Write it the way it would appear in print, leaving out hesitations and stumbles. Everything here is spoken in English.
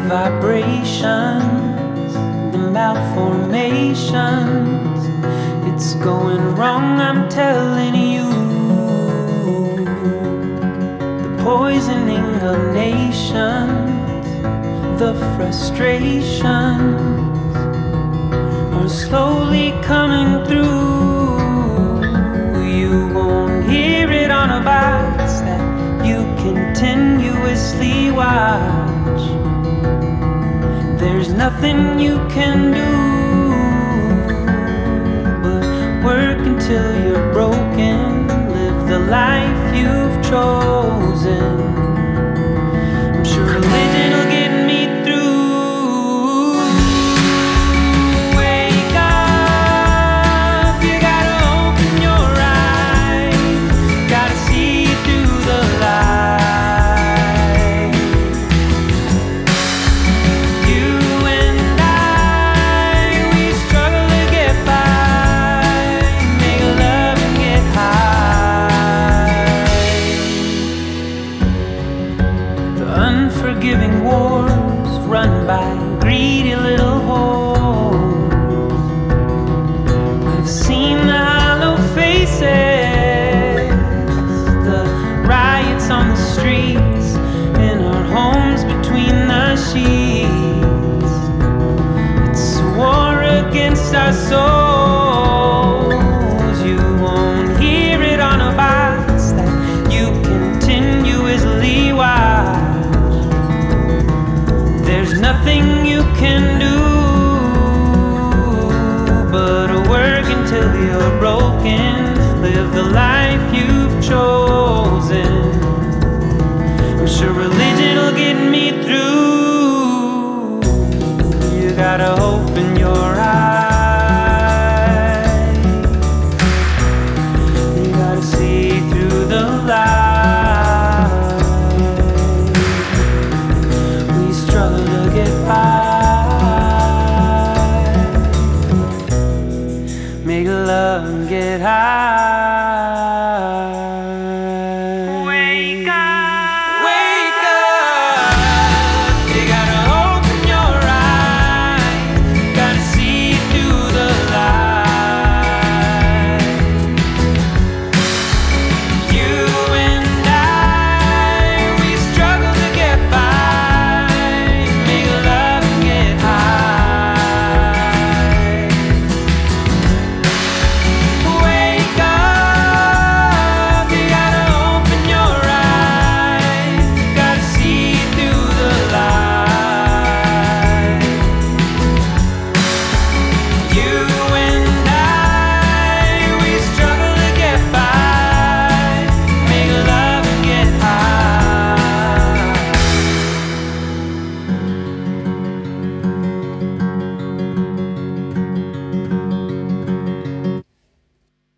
vibrations, the malformations. It's going wrong, I'm telling you. The poisoning of nations, the frustrations are slowly coming through. You won't hear it on a box that you continuously watch. There's nothing you can do but work until you're broken. Live the life you've chosen. I'm sure religion will get me through. Wake up, you gotta open your eyes, gotta see through the light. You and I, we struggle to get by, make love and get high. The unforgiving wars run by greedy little whores. I've seen the hollow faces, the riots on the streets, in our homes between the sheets. It's a war against our souls. You won't hear it on a box that you continuously watch. There's nothing you can do but work until you're broken. Live the life you've chosen. I'm sure religion will get me through. You gotta open your eyes, you gotta see through the light. We struggle to get by, make love and get high.